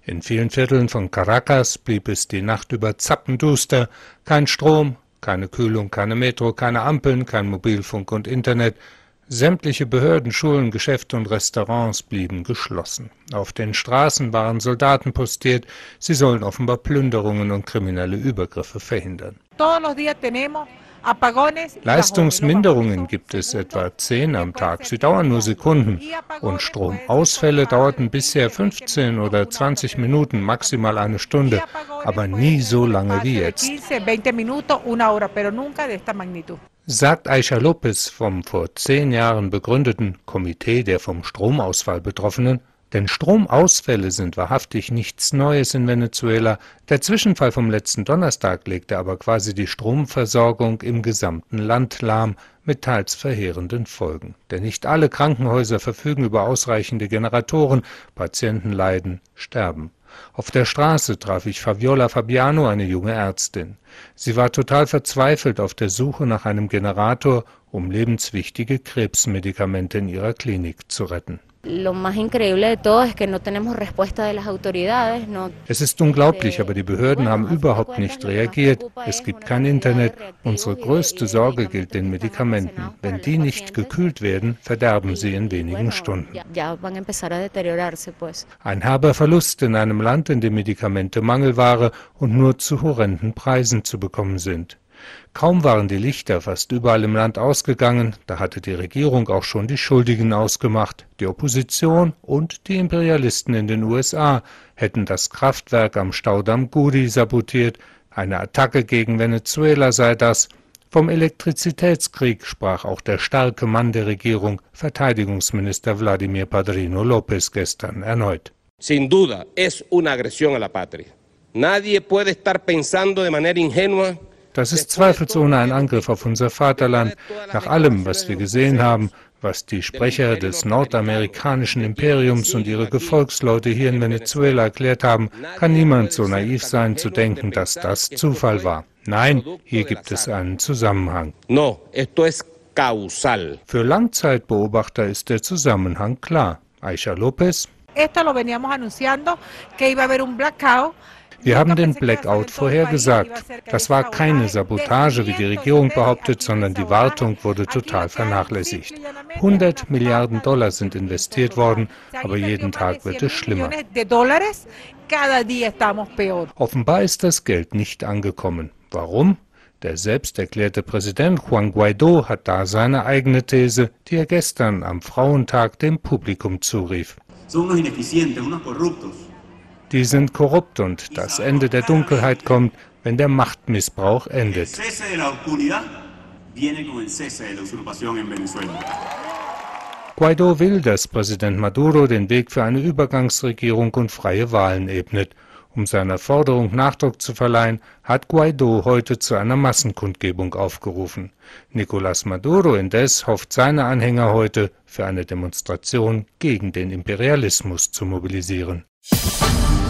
In vielen Vierteln von Caracas blieb es die Nacht über zappenduster, kein Strom, keine Kühlung, keine Metro, keine Ampeln, kein Mobilfunk und Internet. Sämtliche Behörden, Schulen, Geschäfte und Restaurants blieben geschlossen. Auf den Straßen waren Soldaten postiert, sie sollen offenbar Plünderungen und kriminelle Übergriffe verhindern. Leistungsminderungen gibt es etwa 10 am Tag, sie dauern nur Sekunden. Und Stromausfälle dauerten bisher 15 oder 20 Minuten, maximal eine Stunde, aber nie so lange wie jetzt. Sagt Aisha Lopez vom vor 10 Jahren begründeten Komitee der vom Stromausfall Betroffenen. Denn Stromausfälle sind wahrhaftig nichts Neues in Venezuela. Der Zwischenfall vom letzten Donnerstag legte aber quasi die Stromversorgung im gesamten Land lahm, mit teils verheerenden Folgen. Denn nicht alle Krankenhäuser verfügen über ausreichende Generatoren, Patienten leiden, sterben. Auf der Straße traf ich Fabiola Fabiano, eine junge Ärztin. Sie war total verzweifelt auf der Suche nach einem Generator, um lebenswichtige Krebsmedikamente in ihrer Klinik zu retten. Es ist unglaublich, aber die Behörden haben überhaupt nicht reagiert. Es gibt kein Internet. Unsere größte Sorge gilt den Medikamenten. Wenn die nicht gekühlt werden, verderben sie in wenigen Stunden. Ein herber Verlust in einem Land, in dem Medikamente Mangelware und nur zu horrenden Preisen zu bekommen sind. Kaum waren die Lichter fast überall im Land ausgegangen, da hatte die Regierung auch schon die Schuldigen ausgemacht. Die Opposition und die Imperialisten in den USA hätten das Kraftwerk am Staudamm Guri sabotiert. Eine Attacke gegen Venezuela sei das. Vom Elektrizitätskrieg sprach auch der starke Mann der Regierung, Verteidigungsminister Vladimir Padrino López, gestern erneut. Sin duda es una agresión a la patria. Nadie puede estar pensando de manera ingenua. Das ist zweifelsohne ein Angriff auf unser Vaterland. Nach allem, was wir gesehen haben, was die Sprecher des nordamerikanischen Imperiums und ihre Gefolgsleute hier in Venezuela erklärt haben, kann niemand so naiv sein, zu denken, dass das Zufall war. Nein, hier gibt es einen Zusammenhang. Für Langzeitbeobachter ist der Zusammenhang klar. Aisha Lopez. Wir haben den Blackout vorhergesagt. Das war keine Sabotage, wie die Regierung behauptet, sondern die Wartung wurde total vernachlässigt. 100 Milliarden Dollar sind investiert worden, aber jeden Tag wird es schlimmer. Offenbar ist das Geld nicht angekommen. Warum? Der selbst erklärte Präsident Juan Guaidó hat da seine eigene These, die er gestern am Frauentag dem Publikum zurief. Die sind korrupt und das Ende der Dunkelheit kommt, wenn der Machtmissbrauch endet. Guaidó will, dass Präsident Maduro den Weg für eine Übergangsregierung und freie Wahlen ebnet. Um seiner Forderung Nachdruck zu verleihen, hat Guaidó heute zu einer Massenkundgebung aufgerufen. Nicolás Maduro indes hofft seine Anhänger heute für eine Demonstration gegen den Imperialismus zu mobilisieren.